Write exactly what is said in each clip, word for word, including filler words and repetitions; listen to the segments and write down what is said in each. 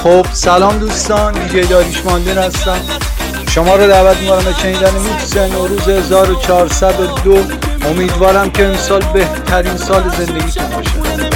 خب سلام دوستان، دیجی داریوش ماندین هستم. شما رو دعوت می‌کنم به شنیدن میکس نوروز هزار و چهارصد و دو. امیدوارم که امسال بهترین سال زندگیتون باشه.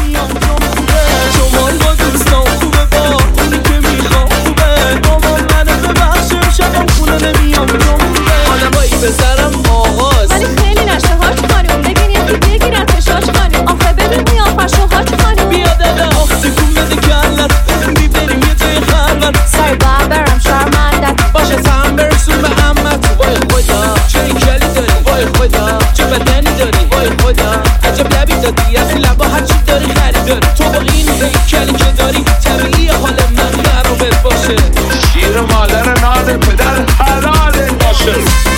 ولی خیلی نشه هاش خانم، ببین یکی بگیرتش هاش خانم. آخه ببین قیافش و هاش خانم. بیا دادا آخ تکون بده کلت، میبریم یه توی خلوت. سر باید برم شرمندت باشه سهم برسون به عمت. وای خدا چه این کلی داری، وای خدا چه بدنی داری، وای خدا عجب لبی دادی، از این لبا هرچی داری خریداری. تو با این هیکلی که داری طبیعی حال من قرابت باشه. شیر مادر ناده پدر حلاله باشه.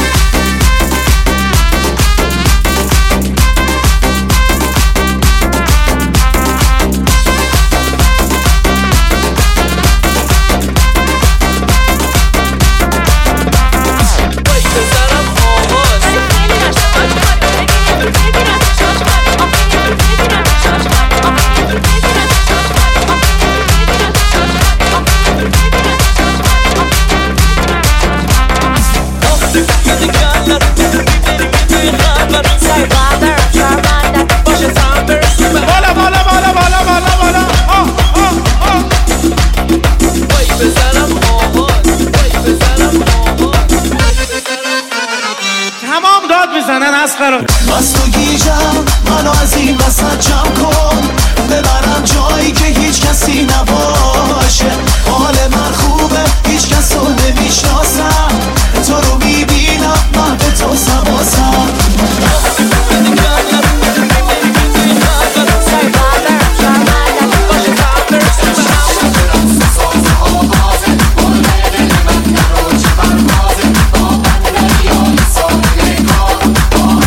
بس تو گیجم منو از این وسط جمع کن، ببرم جایی که هیچ کسی نباشه. حال من خوبه هیچ کس رو نمیشناسم، تو رو میبینم من به تو سواسم.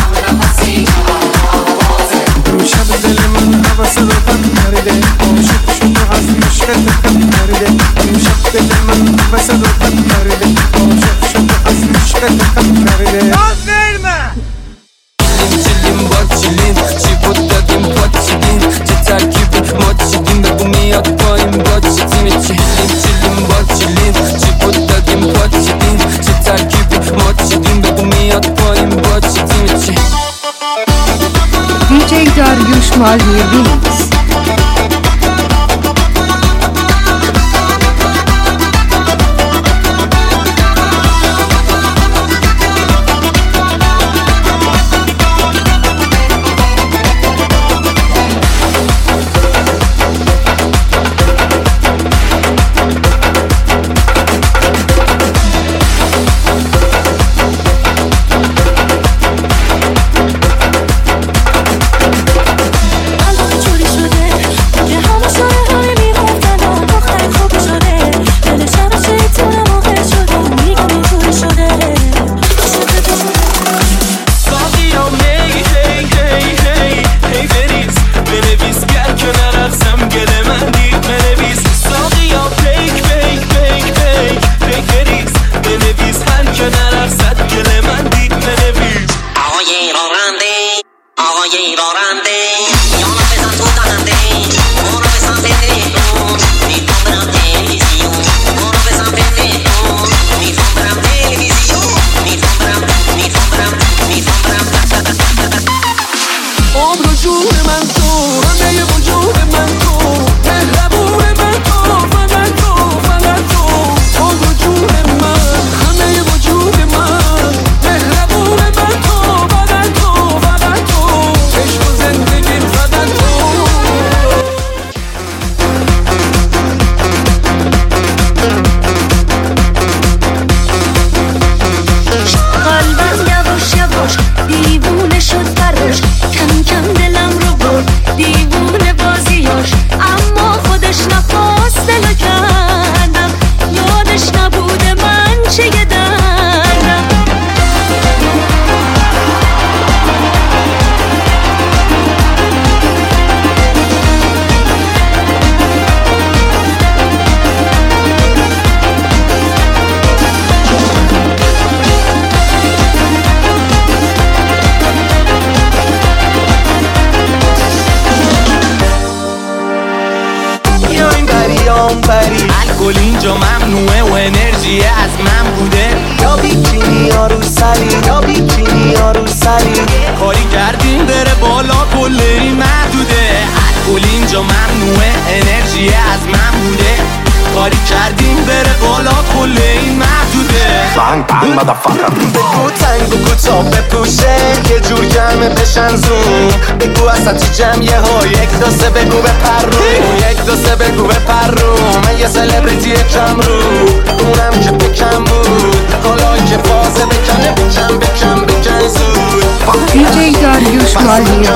شب دل من حواسه به هم نرده، عاشق اونوری. الکل اینجا ممنوعه و انرژی از من بوده. یا بیکینی یا رو سری، یا بیکینی یا رو سری. کاری کردیم بره بالا کل این محدوده. الکل اینجا ممنوعه انرژی از من بوده. کاری کردیم بره بالا کل این محدوده. Bang bang motherfucker. بگو تنگ و کوتاه بپوشه یه جور گرمه بشن زوم. بگو اصلا تو جمعیه ها یک دو سه بگو به پروم. یک دو سه بگو به پروم. من یه سلبریتی کم رو اونم که بکم بود. حالا که فازه بکنه بکن بکن بکن زود. دی جی داریوش مالی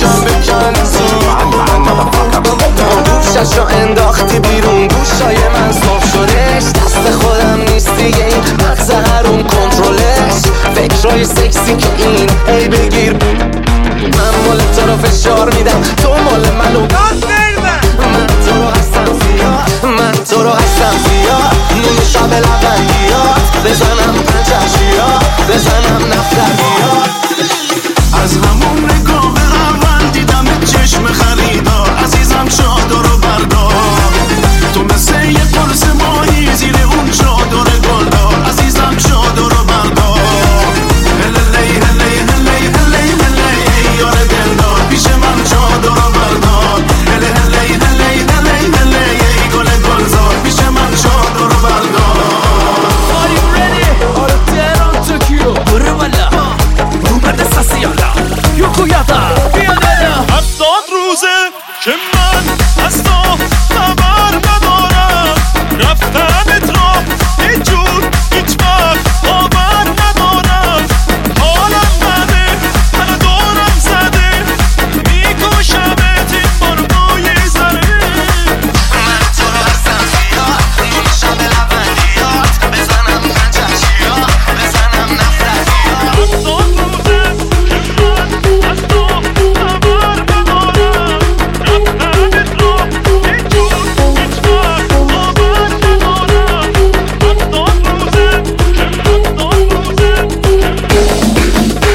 گوشش رو انداختی بیرون گوشای من صاف شدش. دست خودم نیست دیگه این مغز هرون کنترلش. فکرهای سکسی که این ای بگیر من مال تو رو فشار میدم تو مال منو من تو رو هستم زیاد من تو رو هستم زیاد. نون شب لبندیات بزنم پنجشیات بزنم نفتریات. از همون نگاه اول دیدم چشم خریدار عزیزم چادر رو بردار. تو مثل یه قرص ماهی زیر اون چادر گلدار عزیزم چادر رو بردار. هللی هلی هلی هلی هلی یار دلدار پیش من چادر رو بردار. هلی هلی هلی هلی هلی گل گلزار پیش من چادر رو بردار. Are you ready? آره تهران توکیو برو بالا رو برده ساسی یالا یوکو یادا بیا دادا. هفتاد روزه که من از تو خبر ندارم. رفتنت را هیچ جور هیچ وقت باور ندارم. حالم بده من دورم زده میکشمت این بار با یه ذره. من تو رو هستم زیاد نون شب لبندیات بزنم پنجشیات بزنم نفتریات. هفتاد روزه که من از تو خبر ندارم. رفتنت را هیچ جور هیچ وقت باور ندارم. هفتاد روزه که هفتاد روزه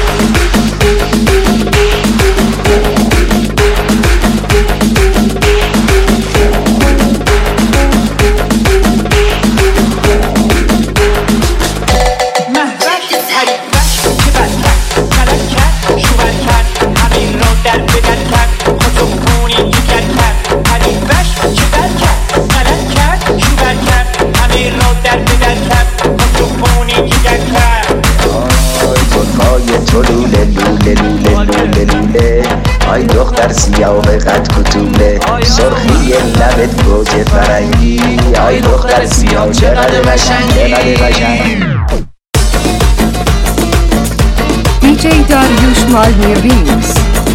محرک حریفش که بد کرد غلط کرد شوور کرد همین رو در بدر کرد خودمونی دیگر کرد. حریفش که بد کرد غلط کرد شوور کرد همین رو در بدر کرد خودمونی دیگر کرد. آی تو لوله لوله لوله لوله لوله. آی دختر سیاه و قد کتوله. سرخی لبت گوجه فرنگی. آی دختر سیاه چقدر قشنگی چقدر قشنگی. دی جی داریوش مالی ریمز.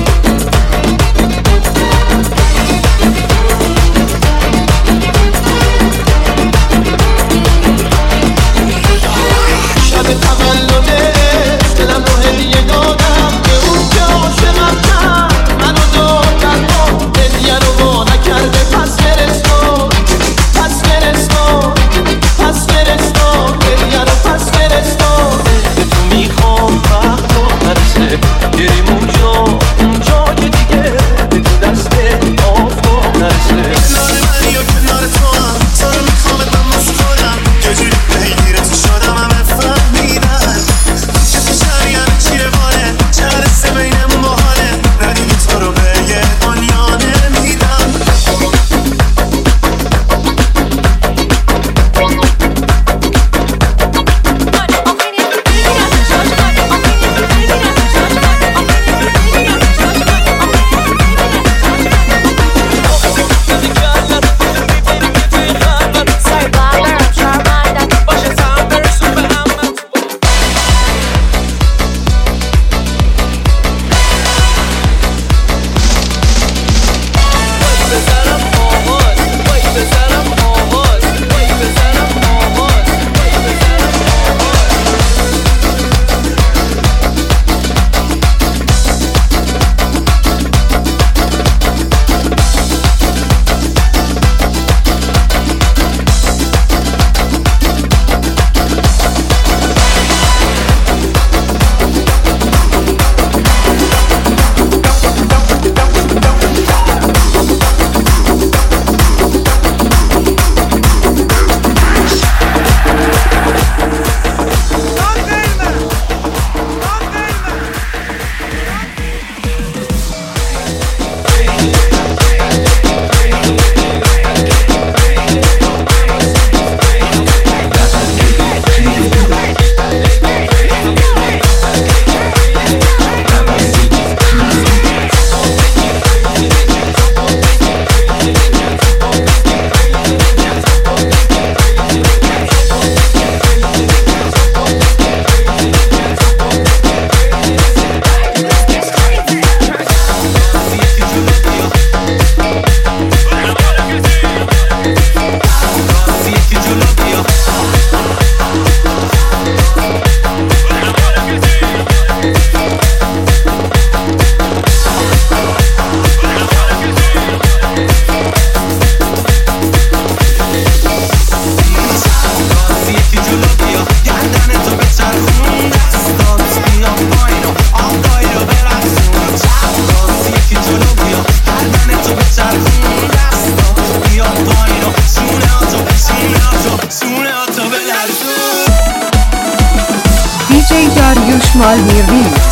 شب تولده دلم رو هدیه دادم به اون که عاشقم کرد منو داد در ما هدیه رو وا نکرده. پس فرستاد پس فرستاد پس فرستاد هدیه رو پس فرستاد. به تو میخوام وقت رو نرسه گریم اونجا Malmir Remix.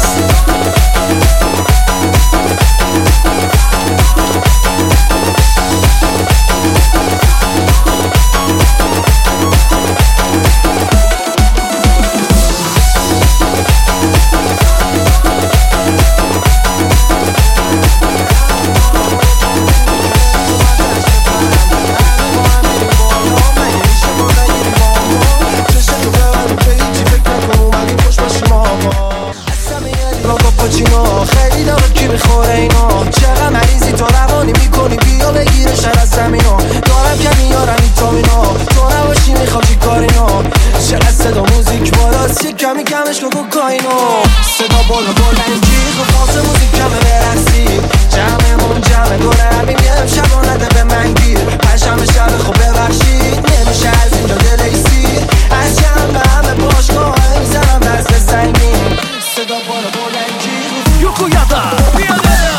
خیلی داره کی میخوره اینا چقدر مریضی تو روانی میکنی بیا بگیره شر از زمینا دارم که میارم این تامینا تو نباشی میخوام چی کارینا چقدر صدا موزیک بالاست یک کمی کمش که کوکائینو صدا بالا بلنگی خب خاص موزیک کمه برقصی جمعمون جمعه دوره همین یه امشب آنده به من گیر پشم شب خوب ببخشید نمیشه از اینجا دلیسی از جمع به همه باشگاه میزنم دست سنگین صدا بالا بلنگی Yokuyada Piyade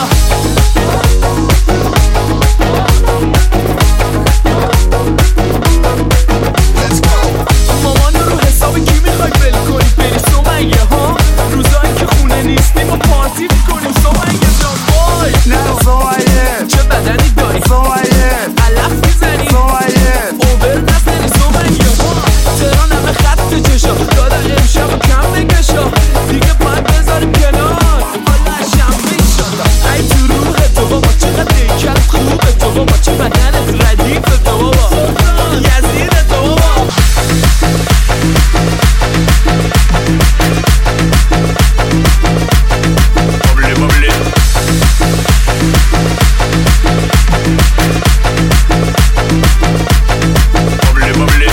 مامان رو حسابی کی میخوای بل کنی بری سومنگه ها روزایی که خونه نیستیم و پارتی میکنیم سومنگه جان وای نه سومنگه چه بدنی داری سومنگه علف میزنی سومنگه اوبر نزنی سومنگه ها تهران همه خط چشا دادا امشب و کم بکشا دیگه باید بذاریم کنار ای تو روح تو بابا چقدر دیکت خوبه تو بابا چه بدنت ردیفه تو بابا یزید تو بابا بابلی بابلی بابلی بابلی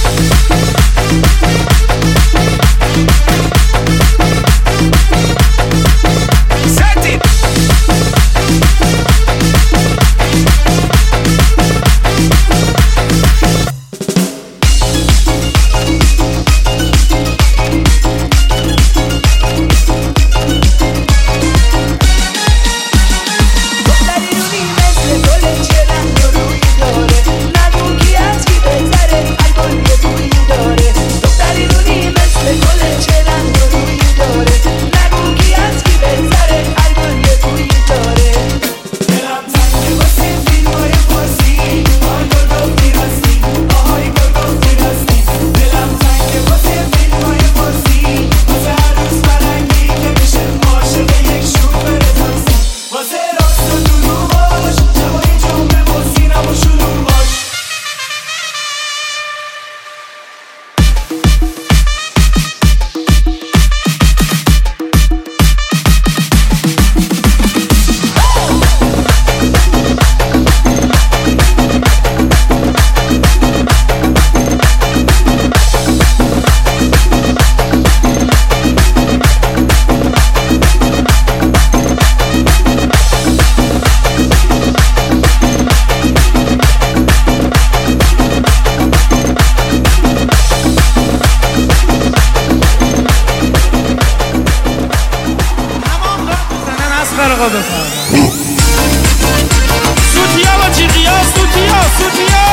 سوتیا و چیقیا سوتیا سوتیا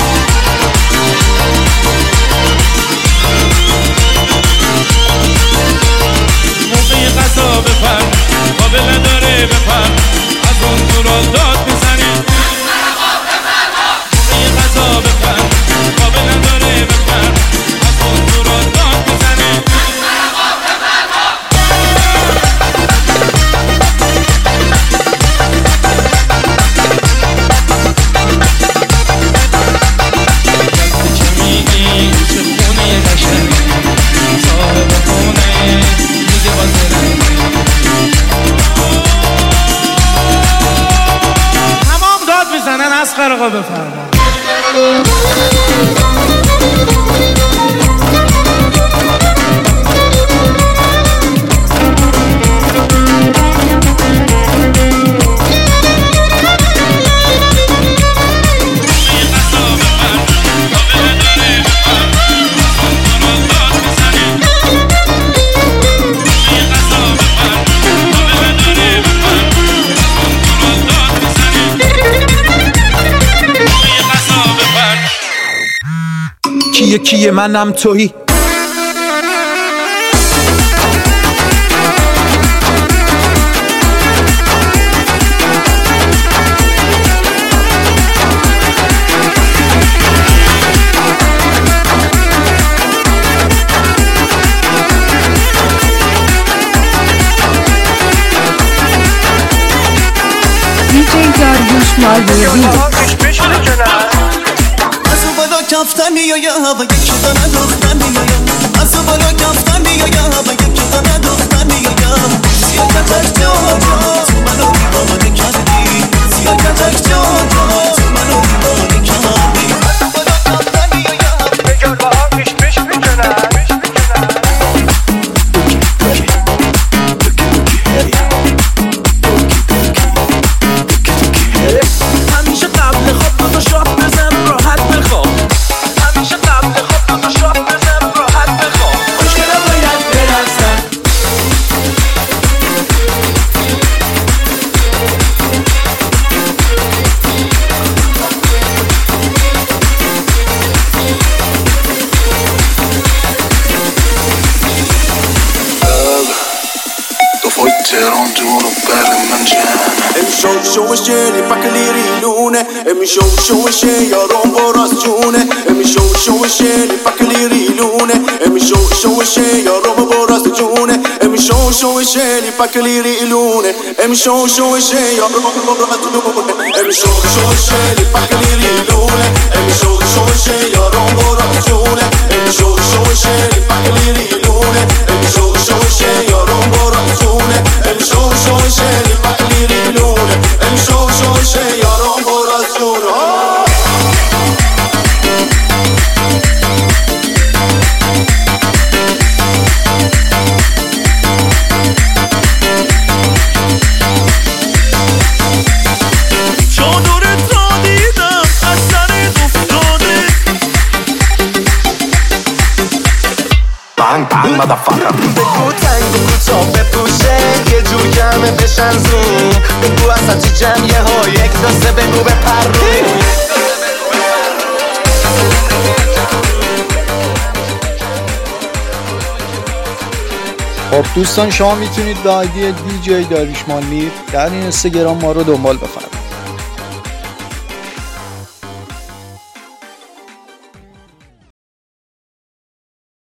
موقع غذا بپر قابل نداره بپر از اون دورا داد میزنی موقع غذا بپر قابل نداره بپر از اون دورا داد میزنی اسقر آقا بفرما. کیه کیه منم تویی یوشمال میرین. از بالا کفتن میایم و یکی دانه دختر میایم از بالا کفتن میایم و یکی دانه دختر میایم سیاکتک جان جان تو منو دیوانه کردی سیاکتک جان جان تو منو دیوانه کردی از بالا کفتن میایم نگار با هم پیش پیش میکنن همیشه قبل خواب دو تا شات بزن راحت بخواب همیشه قبل خواب دو تا شات بزن راحت بخواب خوشگلا باید برقصن تو فای تهران دونو بر من جمع امشو شوشه لیپک لیریلونه امشو شوشه یارم براز جونه امشو شوشه لیپک لیریلونه امشو شوشه یارم براز جونه امشو شوشه لیپک لیریلونه امشو شوشه یارم براز جونه امشو شوشه لیپک لیریلونه امشو شوشه یارم براز جونه امشو شوشه لیپک لیریلونه امشو شوشه یارم براز جونه امشو شوشه لیپک لیریلونه امشو شوشه یارم براز جونه چادرت را دیدم از سرت افتاده بانگ بانگ مادرفاکر بگو تنگ و کوتاه بپوشه یه جور گرمه بشن زون بگو اصلا چی جمعیه ها یک داسته بگو بپر رو خب دوستان شما میتونید به آیدی دی جی داریوش مال میر در این اینستاگرام ما رو دنبال بفرمایید.